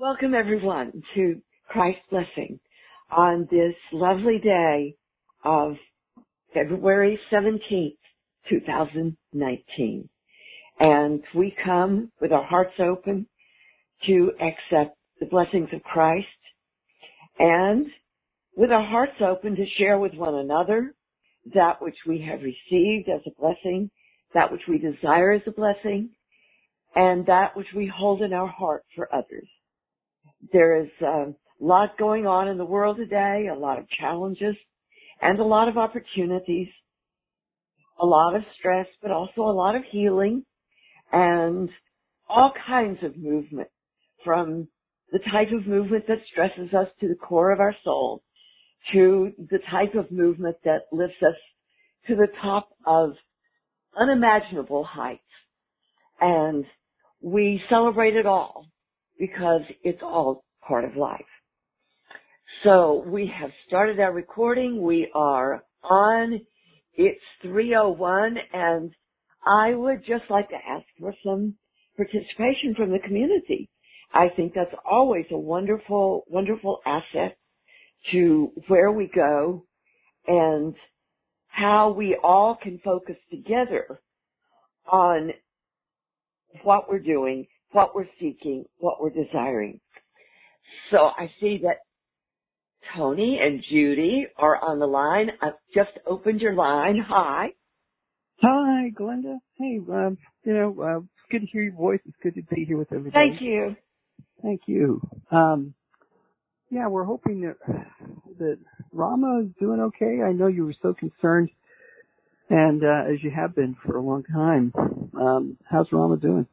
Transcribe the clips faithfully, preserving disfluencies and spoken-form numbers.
Welcome everyone to Christ Blessing on this lovely day of February seventeenth, two thousand nineteen. And we come with our hearts open to accept the blessings of Christ and with our hearts open to share with one another that which we have received as a blessing, that which we desire as a blessing, and that which we hold in our heart for others. There is a lot going on in the world today, a lot of challenges and a lot of opportunities, a lot of stress, but also a lot of healing and all kinds of movement, from the type of movement that stresses us to the core of our soul to the type of movement that lifts us to the top of unimaginable heights. And we celebrate it all, because it's all part of life. So we have started our recording. We are on. It's three oh one, and I would just like to ask for some participation from the community. I think that's always a wonderful, wonderful asset to where we go and how we all can focus together on what we're doing, what we're seeking, what we're desiring. So I see that Tony and Judy are on the line. I've just opened your line. Hi. Hi, Glenda. Hey, um, you know, uh, it's good to hear your voice. It's good to be here with everybody. Thank you. Thank you. Um, yeah, we're hoping that that Rama is doing okay. I know you were so concerned, and uh, as you have been for a long time. Um, how's Rama doing?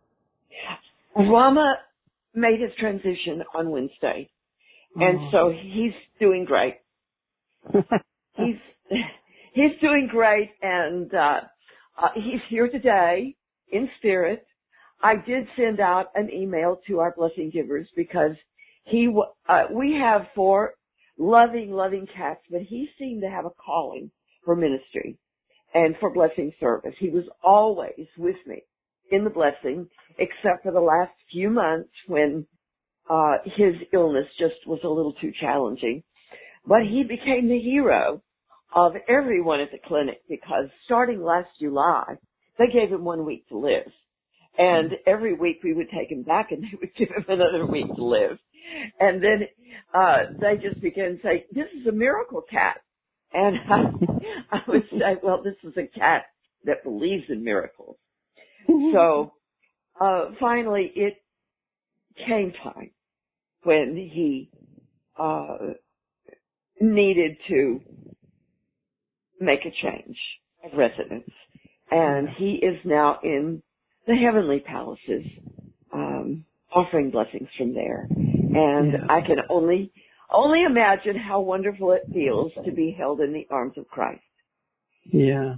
Rama made his transition on Wednesday, and oh. so he's doing great. he's he's doing great, and uh, uh, he's here today in spirit. I did send out an email to our blessing givers because he uh, we have four loving, loving cats, but he seemed to have a calling for ministry and for blessing service. He was always with me in the blessing, except for the last few months when uh his illness just was a little too challenging. But he became the hero of everyone at the clinic, because starting last July, they gave him one week to live. And every week we would take him back and they would give him another week to live. And then uh they just began to say, "This is a miracle cat." And I, I would say, well, this is a cat that believes in miracles. So uh finally it came time when he uh needed to make a change of residence. And he is now in the heavenly palaces, um, offering blessings from there. And yeah. I can only only imagine how wonderful it feels to be held in the arms of Christ. Yeah.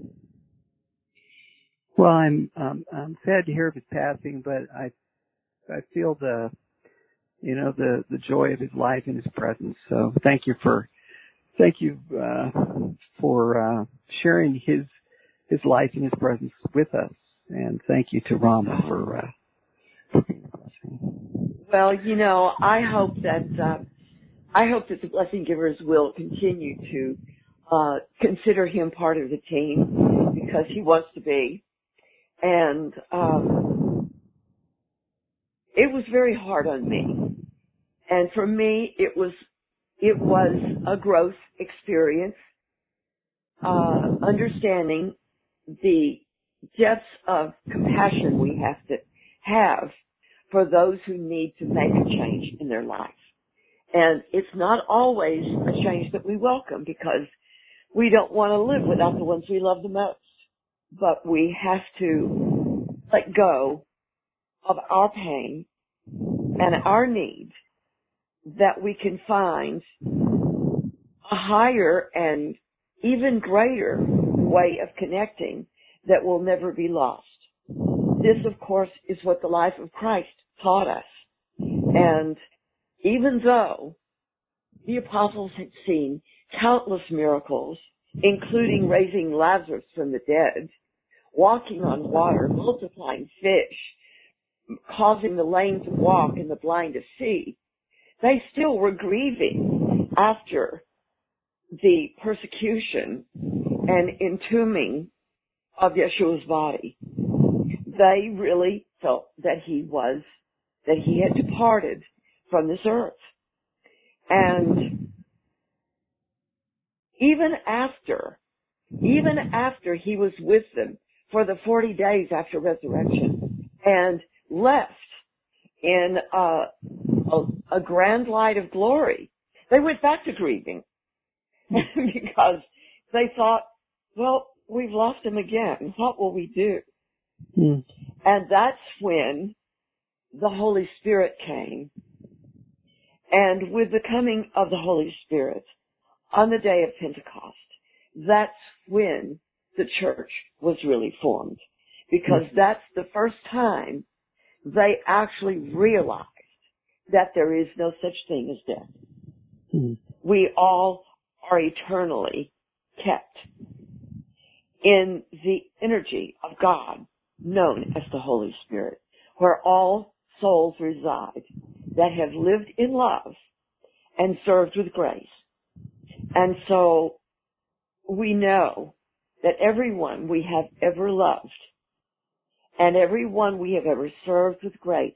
Well, I'm um, I'm sad to hear of his passing, but I I feel the you know the the joy of his life and his presence. So thank you for thank you uh, for uh, sharing his his life and his presence with us, and thank you to Rama for. Uh, for being a blessing. Well, you know, I hope that uh, I hope that the blessing givers will continue to uh, consider him part of the team, because he wants to be. And um, it was very hard on me. And for me, it was it was a growth experience, uh, understanding the depths of compassion we have to have for those who need to make a change in their life. And it's not always a change that we welcome, because we don't want to live without the ones we love the most. But we have to let go of our pain and our need, that we can find a higher and even greater way of connecting that will never be lost. This, of course, is what the life of Christ taught us. And even though the apostles had seen countless miracles, including raising Lazarus from the dead, walking on water, multiplying fish, causing the lame to walk and the blind to see, they still were grieving after the persecution and entombing of Yeshua's body. They really felt that he was, that he had departed from this earth. And even after, even after he was with them for the forty days after resurrection and left in a, a, a grand light of glory, they went back to grieving because they thought, well, we've lost him again. What will we do? Hmm. And that's when the Holy Spirit came. And with the coming of the Holy Spirit on the day of Pentecost, that's when the church was really formed. Because that's the first time they actually realized that there is no such thing as death. Hmm. We all are eternally kept in the energy of God, known as the Holy Spirit, where all souls reside that have lived in love and served with grace. And so we know that everyone we have ever loved and everyone we have ever served with grace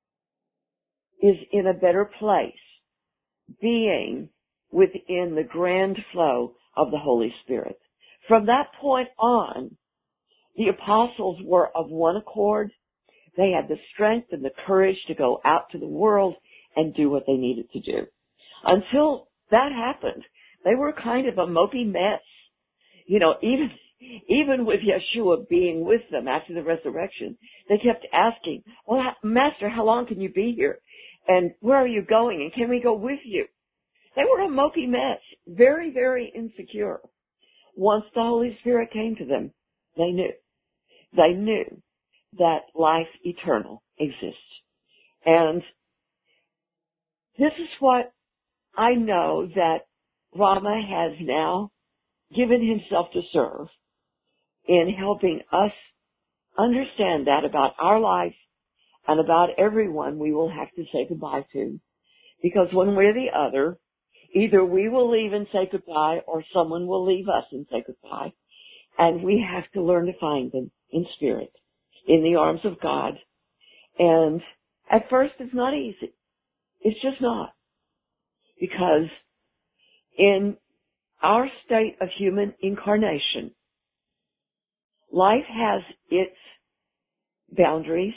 is in a better place, being within the grand flow of the Holy Spirit. From that point on, the apostles were of one accord. They had the strength and the courage to go out to the world and do what they needed to do. Until that happened, they were kind of a mopey mess. You know, even, even with Yeshua being with them after the resurrection, they kept asking, well, Master, how long can you be here? And where are you going? And can we go with you? They were a mopey mess, very, very insecure. Once the Holy Spirit came to them, they knew. They knew that life eternal exists. And this is what I know that Rama has now given himself to serve in helping us understand that about our life and about everyone we will have to say goodbye to. Because one way or the other, either we will leave and say goodbye or someone will leave us and say goodbye. And we have to learn to find them in spirit, in the arms of God. And at first it's not easy. It's just not. Because in our state of human incarnation, life has its boundaries.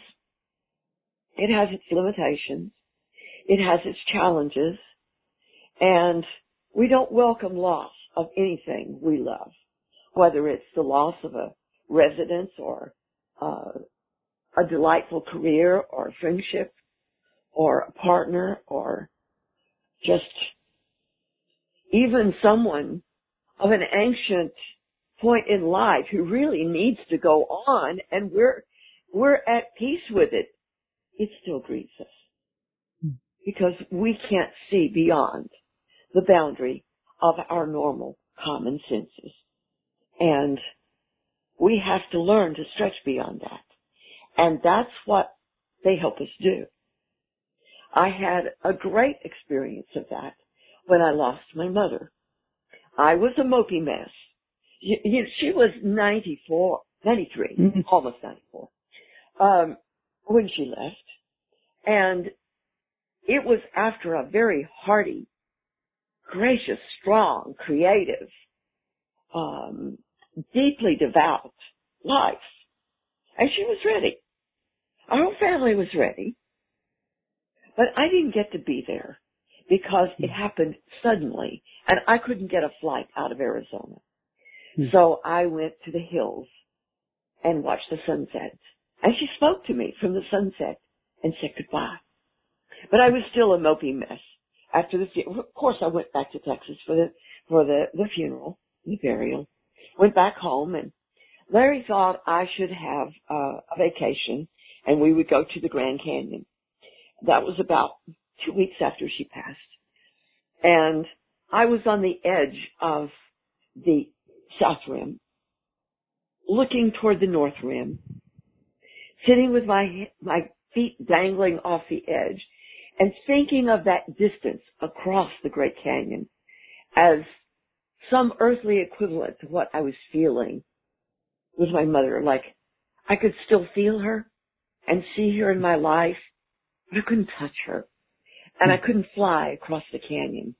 It has its limitations. It has its challenges. And we don't welcome loss of anything we love, whether it's the loss of a residence or uh, a delightful career or a friendship or a partner or just even someone of an ancient point in life who really needs to go on and we're, we're at peace with it. It still grieves us because we can't see beyond the boundary of our normal common senses. And we have to learn to stretch beyond that. And that's what they help us do. I had a great experience of that when I lost my mother. I was a mopey mess. She was ninety-four, ninety-three, mm-hmm. almost ninety-four, um, when she left. And it was after a very hearty, gracious, strong, creative, um, deeply devout life. And she was ready. Our whole family was ready. But I didn't get to be there because it happened suddenly and I couldn't get a flight out of Arizona. Hmm. So I went to the hills and watched the sunset. And she spoke to me from the sunset and said goodbye. But I was still a mopey mess. After the, of course I went back to Texas for the, for the, the funeral, the burial. Went back home and Larry thought I should have uh, a vacation and we would go to the Grand Canyon. That was about two weeks after she passed. And I was on the edge of the South Rim, looking toward the North Rim, sitting with my my feet dangling off the edge, and thinking of that distance across the Great Canyon as some earthly equivalent to what I was feeling with my mother. Like, I could still feel her and see her in my life, but I couldn't touch her. And I couldn't fly across the canyon.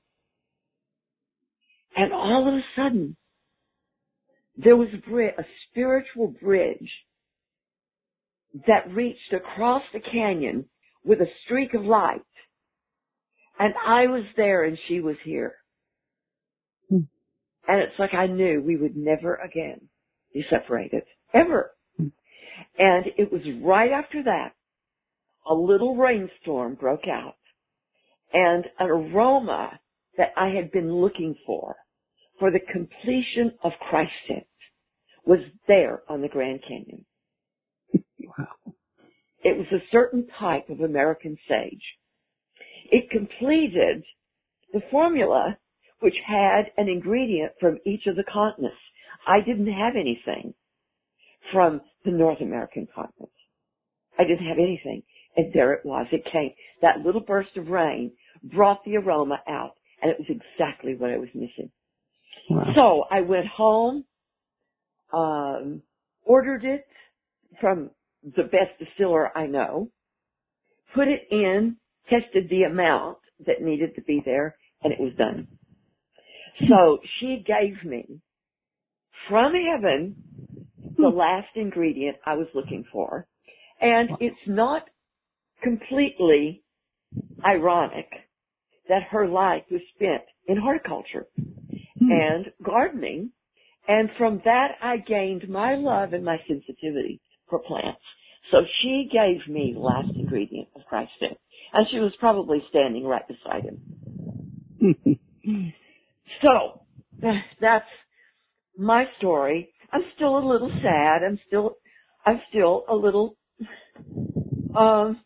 And all of a sudden, there was a, bridge, a spiritual bridge that reached across the canyon with a streak of light. And I was there and she was here. Hmm. And it's like I knew we would never again be separated. Ever. Hmm. And it was right after that, a little rainstorm broke out. And an aroma that I had been looking for, for the completion of Christ scent, was there on the Grand Canyon. Wow. It was a certain type of American sage. It completed the formula which had an ingredient from each of the continents. I didn't have anything from the North American continent. I didn't have anything. And there it was. It came. That little burst of rain brought the aroma out, and it was exactly what I was missing. Wow. So I went home, um, ordered it from the best distiller I know, put it in, tested the amount that needed to be there, and it was done. So she gave me, from heaven, the last ingredient I was looking for. And it's not completely ironic that her life was spent in horticulture and gardening. And from that, I gained my love and my sensitivity for plants. So she gave me the last ingredient of Christ scent. And she was probably standing right beside him. So that's my story. I'm still a little sad. I'm still, I'm still a little, um,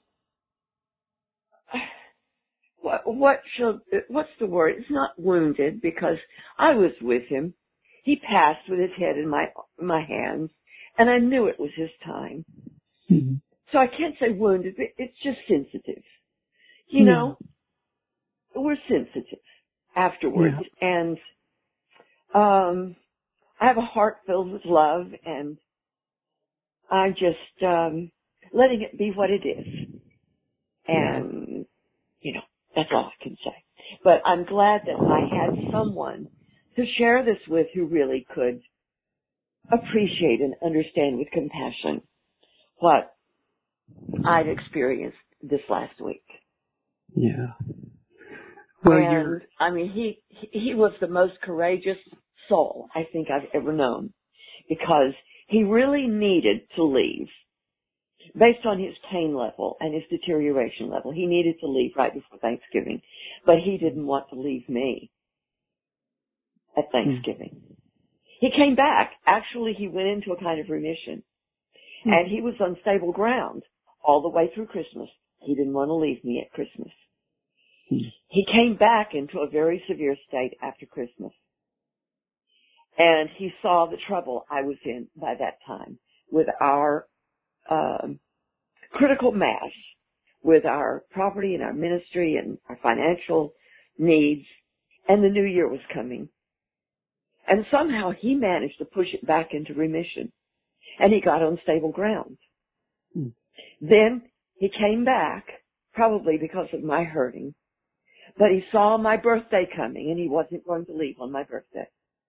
what, what should, what's the word? It's not wounded, because I was with him. He passed with his head in my, my hands, and I knew it was his time. Mm-hmm. So I can't say wounded, but it's just sensitive. You Yeah. know, we're sensitive afterwards. Yeah. And, um, I have a heart filled with love, and I'm just, um, letting it be what it is. And, you know, that's all I can say. But I'm glad that I had someone to share this with who really could appreciate and understand with compassion what I've experienced this last week. Yeah. Well, and, you're... I mean, he, he was the most courageous soul I think I've ever known, because he really needed to leave. Based on his pain level and his deterioration level, he needed to leave right before Thanksgiving. But he didn't want to leave me at Thanksgiving. Mm. He came back. Actually, he went into a kind of remission. Mm. And he was on stable ground all the way through Christmas. He didn't want to leave me at Christmas. Mm. He came back into a very severe state after Christmas. And he saw the trouble I was in by that time with our um, critical mass, with our property and our ministry and our financial needs, and the new year was coming. And somehow he managed to push it back into remission, and he got on stable ground. Hmm. Then he came back, probably because of my hurting, but he saw my birthday coming, and he wasn't going to leave on my birthday.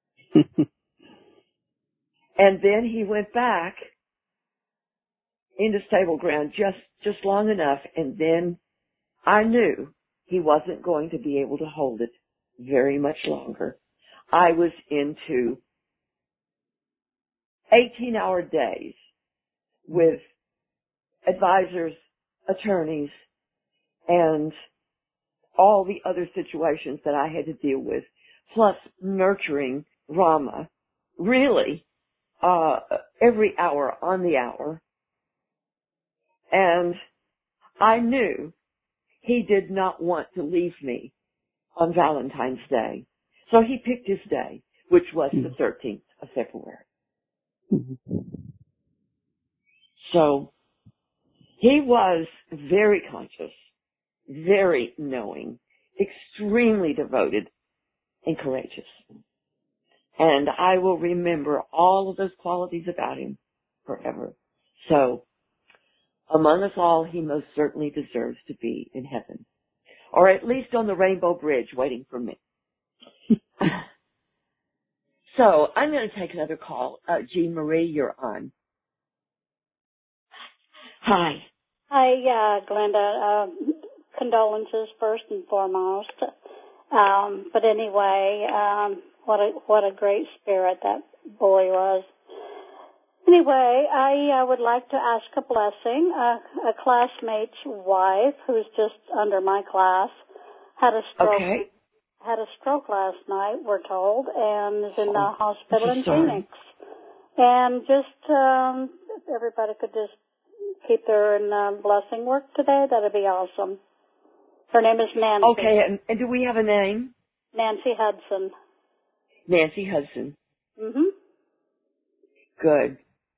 And then he went back into stable ground just, just long enough, and then I knew he wasn't going to be able to hold it very much longer. I was into eighteen-hour days with advisors, attorneys, and all the other situations that I had to deal with, plus nurturing Rama, really, uh, every hour on the hour. And I knew he did not want to leave me on Valentine's Day. So he picked his day, which was the thirteenth of February. Mm-hmm. So He was very conscious, very knowing, extremely devoted, and courageous. And I will remember all of those qualities about him forever. So, among us all, he most certainly deserves to be in heaven. Or at least on the Rainbow Bridge waiting for me. So, I'm going to take another call. Uh, Jean Marie, you're on. Hi. Hi, uh, Glenda. Uh, condolences first and foremost. Um, but anyway, um, what a what a great spirit that boy was. Anyway, I uh, would like to ask a blessing. Uh, a classmate's wife, who's just under my class, had a stroke. Okay. Had a stroke last night, we're told, and is in the Oh, hospital in sorry. Phoenix. And just um, if everybody could just keep her in uh, blessing work today, that'd be awesome. Her name is Nancy. Okay, and, and do we have a name? Nancy Hudson. Nancy Hudson. Mm-hmm. Good.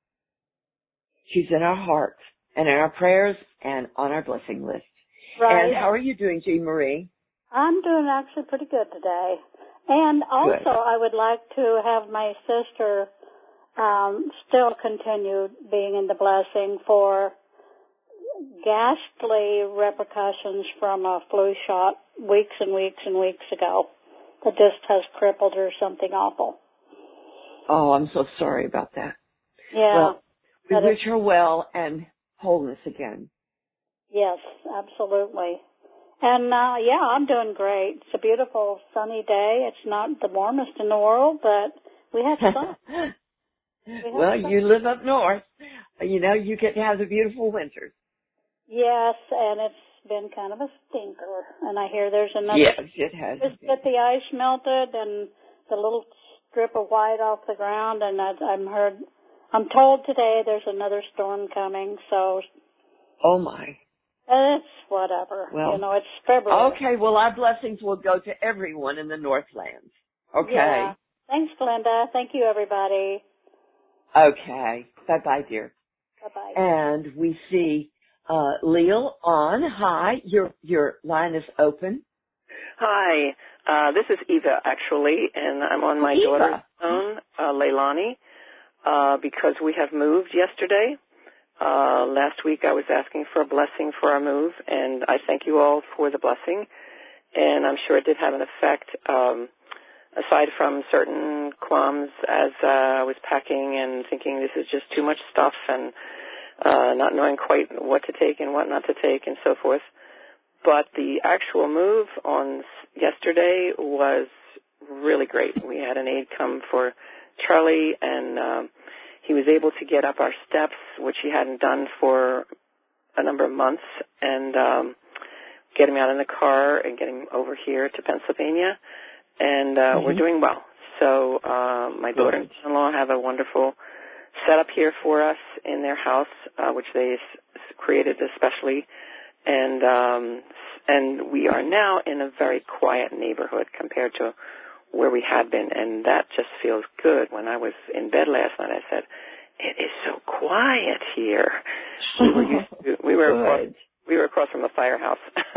She's in our hearts and in our prayers and on our blessing list. Right. And how are you doing, Jean Marie? I'm doing actually pretty good today. And also, Good. I would like to have my sister um, still continue being in the blessing for ghastly repercussions from a flu shot weeks and weeks and weeks ago that just has crippled her something awful. Oh, I'm so sorry about that. Yeah. Well, we That wish is, her well and wholeness again. yes, absolutely. And, uh, yeah, I'm doing great. It's a beautiful sunny day. It's not the warmest in the world, but we have sun. we have Well, sun. you live up north. You know, you get to have the beautiful winters. Yes, and it's been kind of a stinker. And I hear there's another. Yes, it has. Just get the ice melted and the little strip of white off the ground, and I, I'm heard, I'm told today there's another storm coming, so. Oh, my. It's whatever. Well, you know, it's February. Okay, well, our blessings will go to everyone in the Northlands. Okay. Yeah. Thanks, Glenda. Thank you, everybody. Okay. Bye-bye, dear. Bye-bye. And we see uh, Leal on. Hi, your your line is open. Hi, uh, this is Eva, actually, and I'm on my Eva. daughter's phone, uh, Leilani, uh, because we have moved yesterday. Uh, last week I was asking for a blessing for our move, and I thank you all for the blessing, and I'm sure it did have an effect, um, aside from certain qualms as uh, I was packing and thinking this is just too much stuff and uh, not knowing quite what to take and what not to take and so forth. But the actual move on yesterday was really great. We had an aide come for Charlie, and um, he was able to get up our steps, which he hadn't done for a number of months, and um, get him out in the car and get him over here to Pennsylvania. And uh, mm-hmm. we're doing well. So uh, my daughter and son-in-law have a wonderful setup here for us in their house, uh, which they s- created especially. And um, and we are now in a very quiet neighborhood compared to where we had been, and that just feels good. When I was in bed last night, I said, "It is so quiet here." We were used to, we were across, we were across from a firehouse,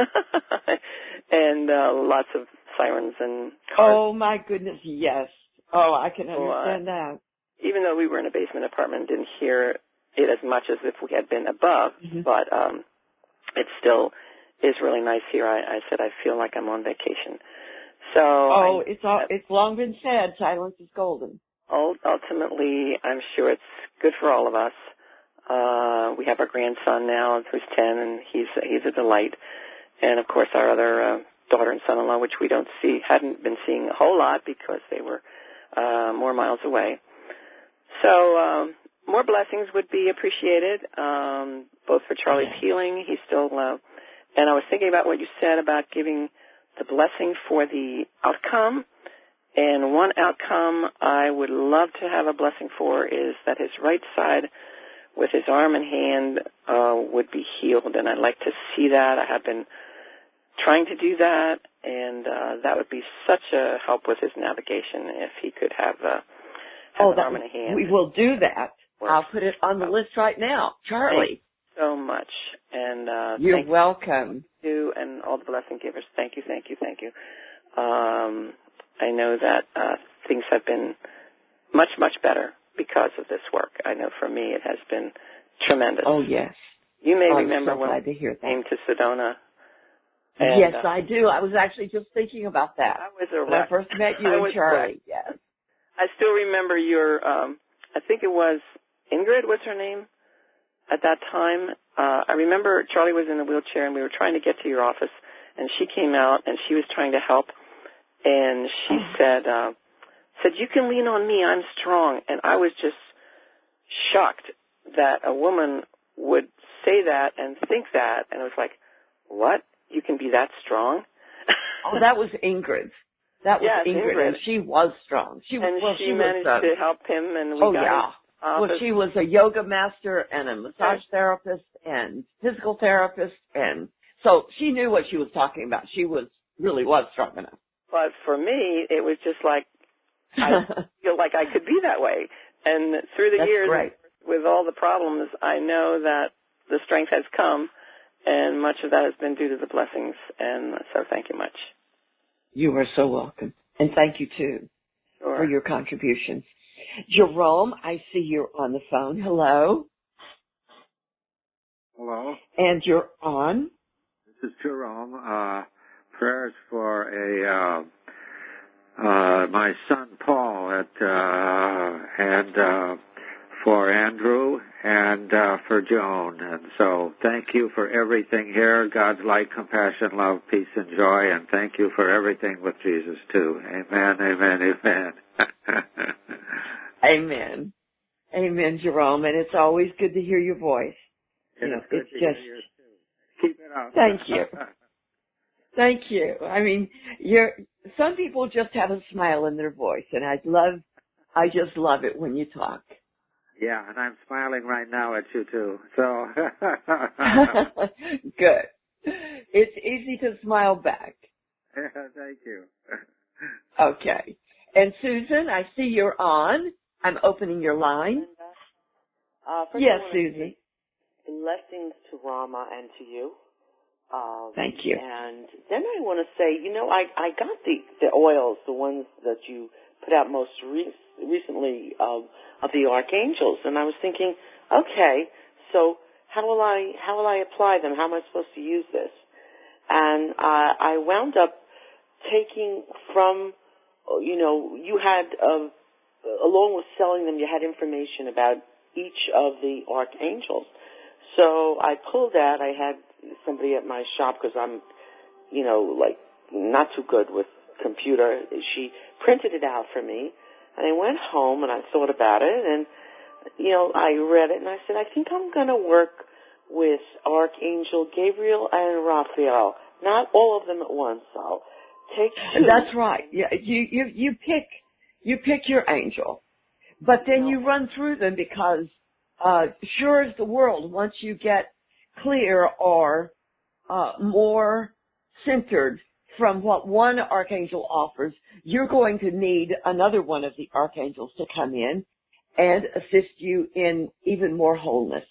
and uh, lots of sirens and cars. Oh my goodness, yes. Oh, I can understand so, uh, that. Even though we were in a basement apartment, didn't hear it as much as if we had been above, mm-hmm. but. Um, It still is really nice here. I, I said I feel like I'm on vacation. So oh, I, it's all, it's long been said. Silence is golden. Ultimately, I'm sure it's good for all of us. Uh, we have our grandson now, who's ten, and he's he's a delight. And of course, our other uh, daughter and son-in-law, which we don't see, hadn't been seeing a whole lot because they were uh, more miles away. So. Um, More blessings would be appreciated, um, both for Charlie's yeah. healing. He's still, uh, and I was thinking about what you said about giving the blessing for the outcome. And one outcome I would love to have a blessing for is that his right side with his arm and hand uh, would be healed. And I'd like to see that. I have been trying to do that, and uh, that would be such a help with his navigation if he could have, uh, have oh, an that, arm and a hand. We will do that. I'll put it on the list right now. Charlie. so much. And uh, You're thank welcome. you and all the blessing givers. Thank you, thank you, thank you. Um, I know that uh, things have been much, much better because of this work. I know for me it has been tremendous. Oh, yes. You may I'm remember so when glad to hear I that. came to Sedona. And, yes, uh, I do. I was actually just thinking about that I was a when I wreck. first met you I and was Charlie. wrecked. Yes. I still remember your, um, I think it was Ingrid, what's her name, at that time. Uh, I remember Charlie was in a wheelchair, and we were trying to get to your office, and she came out, and she was trying to help, and she Oh. said, uh, said, you can lean on me, I'm strong. And I was just shocked that a woman would say that and think that, and I was like, what? You can be that strong? Oh, that was Ingrid. That was yes, Ingrid, Ingrid, and she was strong. She and well, she, she managed was, uh, to help him, and we oh got yeah. his office. Well, she was a yoga master and a massage therapist and physical therapist, and so she knew what she was talking about. She was really was strong enough. But for me, it was just like I feel like I could be that way. And through the That's years, great. with all the problems, I know that the strength has come, and much of that has been due to the blessings. And so, thank you much. You are so welcome, and thank you too Sure. for your contributions. Jerome, I see you're on the phone. Hello. Hello. And you're on. This is Jerome. Uh, prayers for a uh, uh, my son Paul at uh, and uh, for Andrew and uh, for Joan. And so, thank you for everything here. God's light, compassion, love, peace, and joy. And thank you for everything with Jesus too. Amen. Amen. Amen. Amen. Amen, Jerome. And it's always good to hear your voice. You know, it's, it's just. Keep it up. Thank you. Thank you. I mean, you're, some people just have a smile in their voice, and I love, I just love it when you talk. Yeah, and I'm smiling right now at you too. So. Good. It's easy to smile back. Thank you. Okay. And Susan, I see you're on. I'm opening your line. Uh, first yes, I Susan. Blessings to Rama and to you. Um, Thank you. And then I want to say, you know, I, I got the, the oils, the ones that you put out most re- recently um, of the archangels, and I was thinking, okay, so how will I how will I apply them? How am I supposed to use this? And uh, I wound up taking from, you know, you had, uh, along with selling them, you had information about each of the archangels. So I pulled that. I had somebody at my shop because I'm, you know, like not too good with computer. She printed it out for me, and I went home and I thought about it, and you know, I read it and I said, I think I'm going to work with Archangel Gabriel and Raphael. Not all of them at once. I'll take two. That's right. Yeah, you you you pick you pick your angel, but then No. you run through them because uh, sure as the world, once you get clear or uh, more centered from what one archangel offers, you're going to need another one of the archangels to come in and assist you in even more wholeness.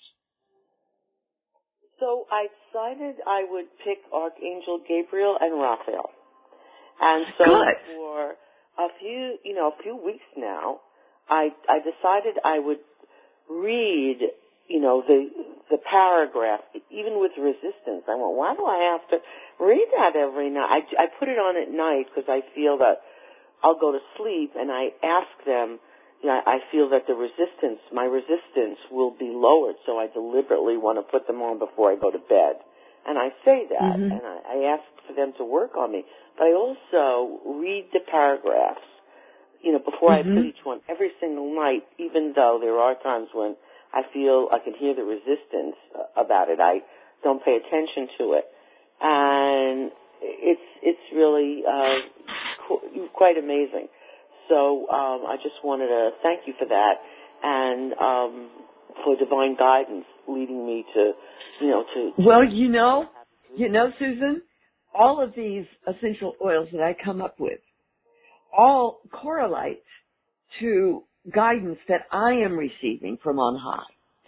So I decided I would pick Archangel Gabriel and Raphael. And so Good. for a few, you know, a few weeks now, I, I decided I would read, you know, the, the paragraph, even with resistance. I went, why do I have to read that every night? I, I put it on at night because I feel that I'll go to sleep and I ask them, you know, I feel that the resistance, my resistance will be lowered, so I deliberately want to put them on before I go to bed. And I say that, Mm-hmm. and I, I ask for them to work on me. But I also read the paragraphs, you know, before Mm-hmm. I put each one every single night, even though there are times when I feel I can hear the resistance about it. I don't pay attention to it. And it's it's really uh, qu- quite amazing. So um, I just wanted to thank you for that and um, for divine guidance leading me to, you know, to... Well, you know, you know, Susan, all of these essential oils that I come up with all correlate to guidance that I am receiving from on high.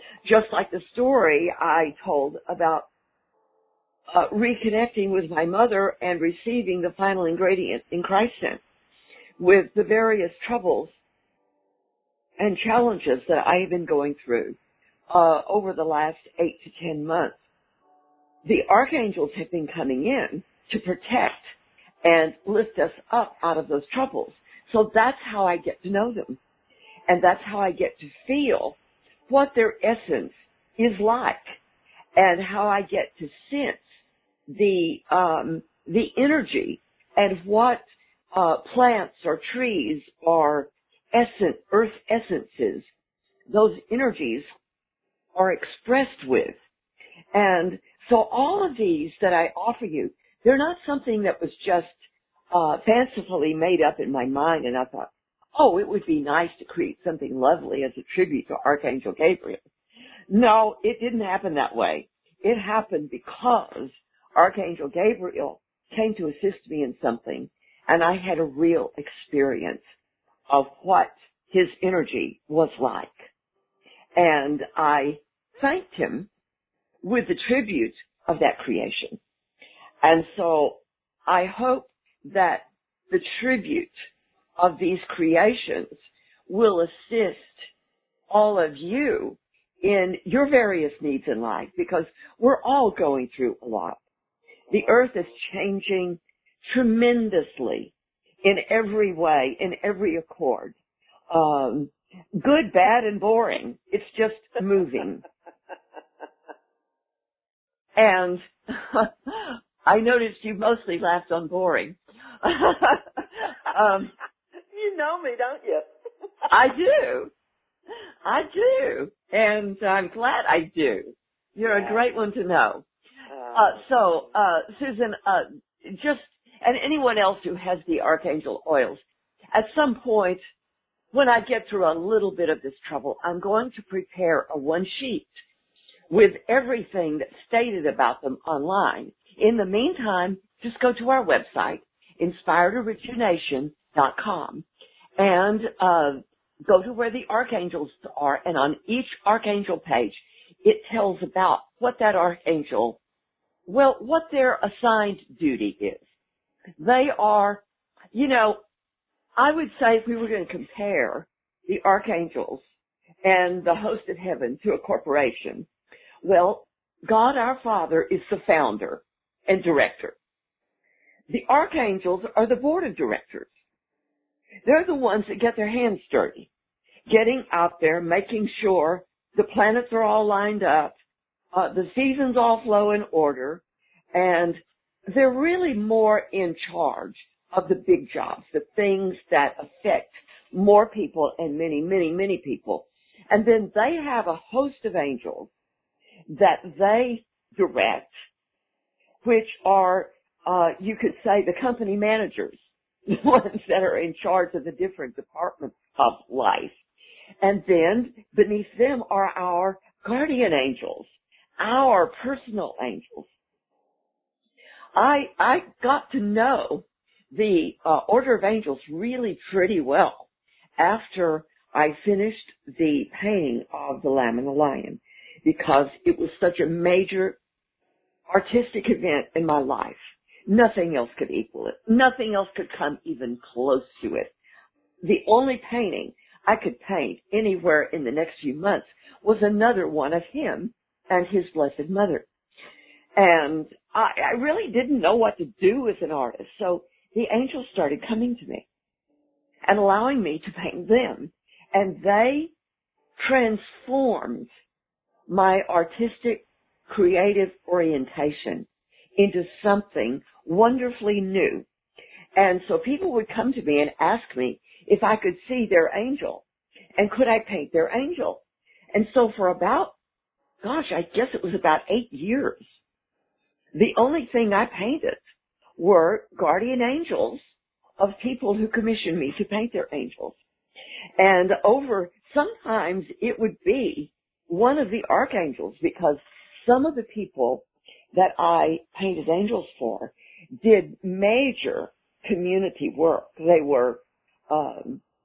Just like the story I told about uh, reconnecting with my mother and receiving the final ingredient in Christ sent with the various troubles and challenges that I have been going through uh, over the last eight to ten months. The archangels have been coming in to protect and lift us up out of those troubles. So that's how I get to know them. And that's how I get to feel what their essence is like and how I get to sense the, um, the energy and what, uh, plants or trees or essence, earth essences, those energies are expressed with. And so all of these that I offer you, they're not something that was just uh, fancifully made up in my mind, and I thought, oh, it would be nice to create something lovely as a tribute to Archangel Gabriel. No, it didn't happen that way. It happened because Archangel Gabriel came to assist me in something, and I had a real experience of what his energy was like. And I thanked him with the tribute of that creation. And so I hope that the tribute of these creations will assist all of you in your various needs in life, because we're all going through a lot. The earth is changing tremendously in every way, in every accord. Um, good, bad, and boring. It's just moving. And I noticed you mostly laughed on boring. um, you know me, don't you? I do. I do. And I'm glad I do. You're yeah. a great one to know. Uh, so, uh, Susan, uh, just, and anyone else who has the Archangel oils, at some point, when I get through a little bit of this trouble, I'm going to prepare a one sheet with everything that's stated about them online. In the meantime, just go to our website, inspired origination dot com, and uh, go to where the archangels are, and on each archangel page, it tells about what that archangel, well, what their assigned duty is. They are, you know, I would say if we were going to compare the archangels and the host of heaven to a corporation, well, God our Father is the founder and director. The archangels are the board of directors. They're the ones that get their hands dirty, getting out there, making sure the planets are all lined up, uh, the seasons all flow in order, and they're really more in charge of the big jobs, the things that affect more people and many, many, many people. And then they have a host of angels that they direct, which are, uh, you could say, the company managers, the ones that are in charge of the different departments of life. And then beneath them are our guardian angels, our personal angels. I, I got to know the uh, Order of Angels really pretty well after I finished the painting of the Lamb and the Lion, because it was such a major artistic event in my life. Nothing else could equal it. Nothing else could come even close to it. The only painting I could paint anywhere in the next few months was another one of him and his Blessed Mother. And I, I really didn't know what to do as an artist, so the angels started coming to me and allowing me to paint them. And they transformed my artistic, creative orientation into something wonderfully new. And so people would come to me and ask me if I could see their angel, and could I paint their angel. And so for about, gosh, I guess it was about eight years, the only thing I painted were guardian angels of people who commissioned me to paint their angels. And over, sometimes it would be one of the archangels, because some of the people that I painted angels for did major community work. They were um,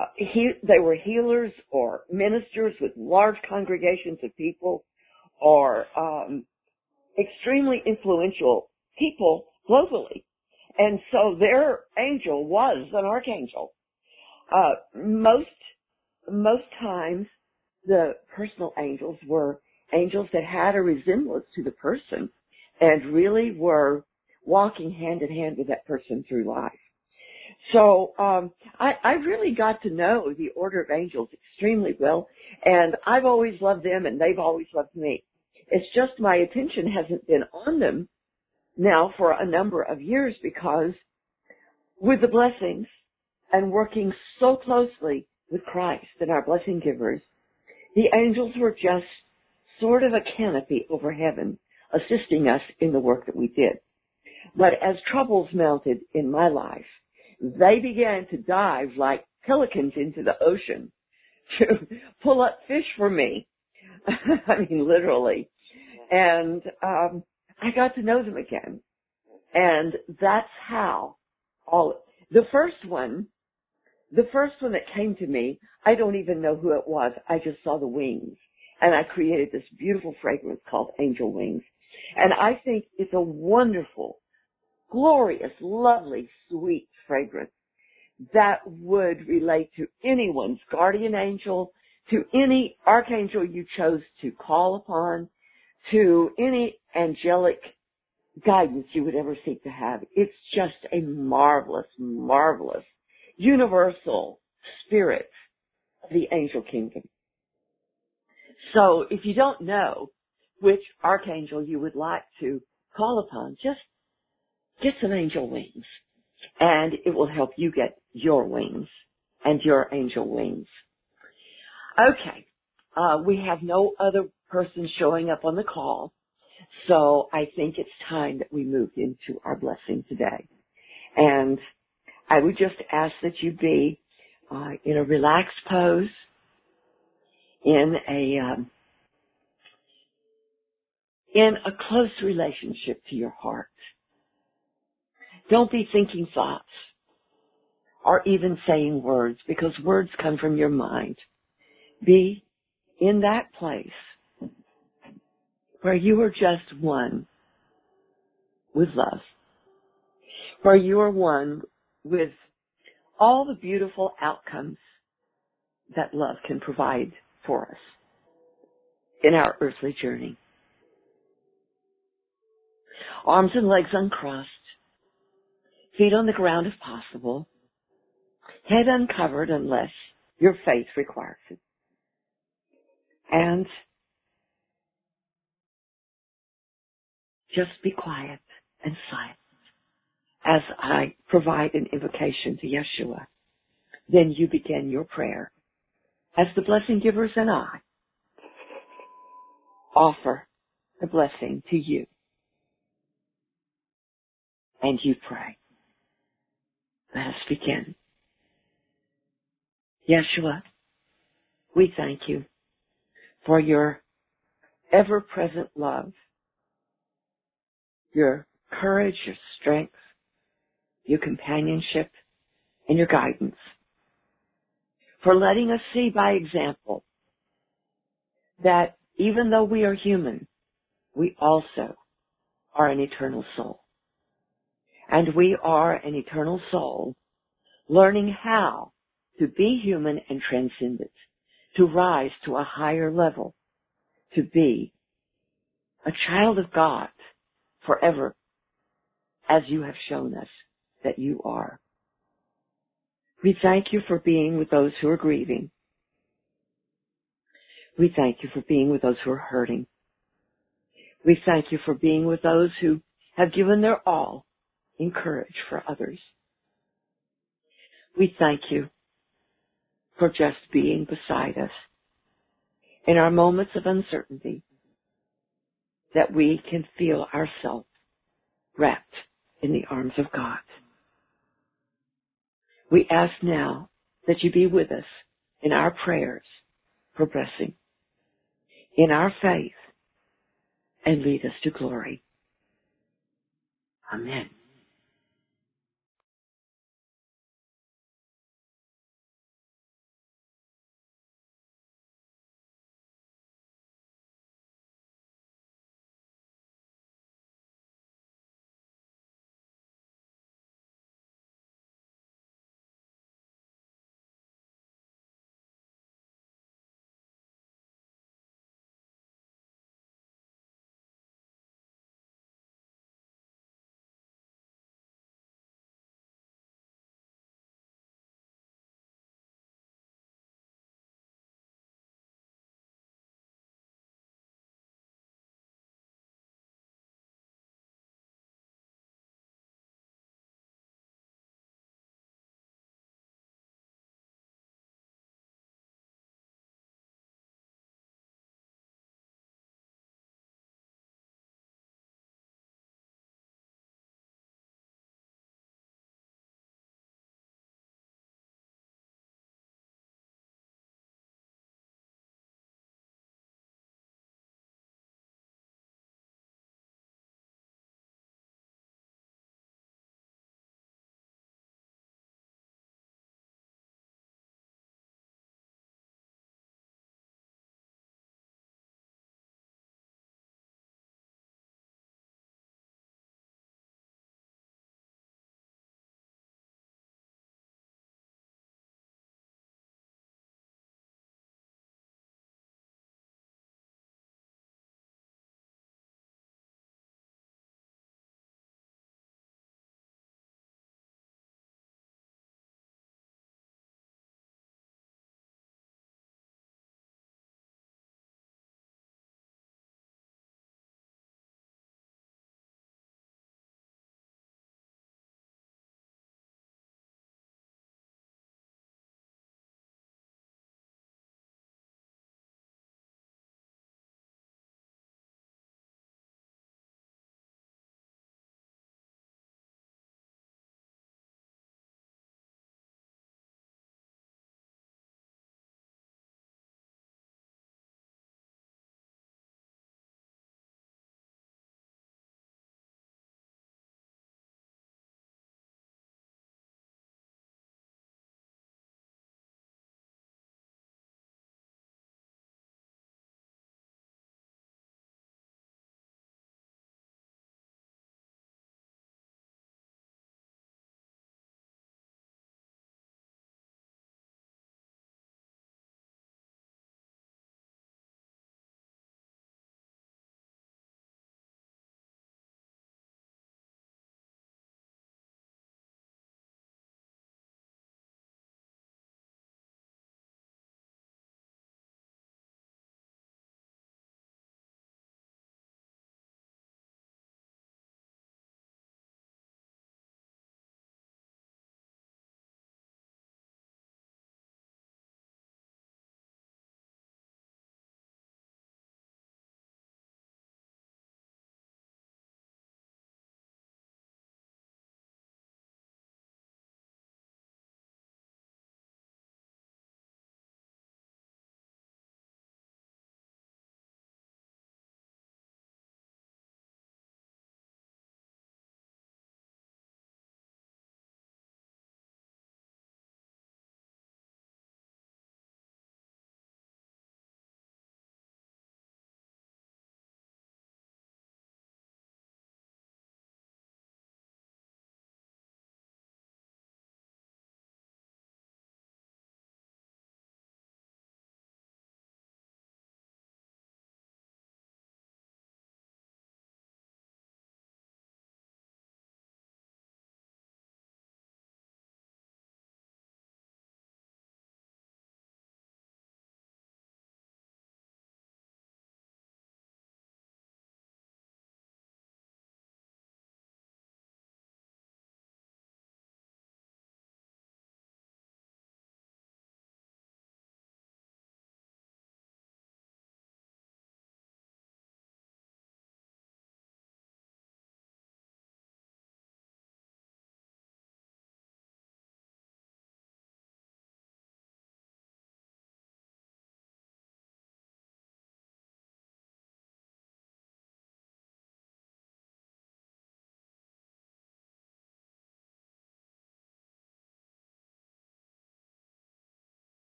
uh, he, they were healers or ministers with large congregations of people, or um, extremely influential people globally. And so their angel was an archangel. Uh, most, most times the personal angels were angels that had a resemblance to the person and really were walking hand in hand with that person through life. So um, I, I really got to know the order of angels extremely well, and I've always loved them, and they've always loved me. It's just my attention hasn't been on them now for a number of years, because with the blessings and working so closely with Christ and our blessing givers, the angels were just sort of a canopy over heaven, assisting us in the work that we did. But as troubles mounted in my life, they began to dive like pelicans into the ocean to pull up fish for me. I mean, literally. And um, I got to know them again. And that's how all, the first one, the first one that came to me, I don't even know who it was. I just saw the wings. And I created this beautiful fragrance called Angel Wings. And I think it's a wonderful, glorious, lovely, sweet fragrance that would relate to anyone's guardian angel, to any archangel you chose to call upon, to any angelic guidance you would ever seek to have. It's just a marvelous, marvelous, universal spirit of the angel kingdom. So if you don't know which archangel you would like to call upon, just get some angel wings, and it will help you get your wings and your angel wings. Okay, uh, we have no other person showing up on the call, so I think it's time that we moved into our blessing today. And I would just ask that you be uh, in a relaxed pose, in a um, in a close relationship to your heart. Don't be thinking thoughts or even saying words, because words come from your mind. Be in that place where you are just one with love, where you are one with all the beautiful outcomes that love can provide for us in our earthly journey. Arms and legs uncrossed, feet on the ground if possible, head uncovered unless your faith requires it. And just be quiet and silent as I provide an invocation to Yeshua. Then you begin your prayer as the blessing givers and I offer the blessing to you. And you pray. Let us begin. Yeshua, we thank you for your ever-present love, your courage, your strength, your companionship, and your guidance, for letting us see by example that even though we are human, we also are an eternal soul. And we are an eternal soul learning how to be human and transcendent, to rise to a higher level, to be a child of God forever, as you have shown us that you are. We thank you for being with those who are grieving. We thank you for being with those who are hurting. We thank you for being with those who have given their all in courage for others. We thank you for just being beside us in our moments of uncertainty, that we can feel ourselves wrapped in the arms of God. We ask now that you be with us in our prayers for blessing, in our faith, and lead us to glory. Amen.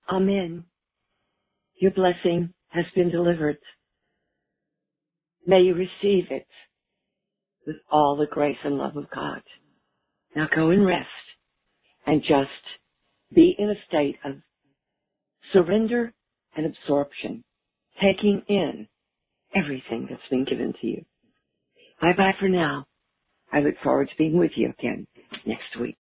Amen. Your blessing has been delivered. May you receive it with all the grace and love of God. Now go and rest and just be in a state of surrender and absorption, taking in everything that's been given to you. Bye-bye for now. I look forward to being with you again next week.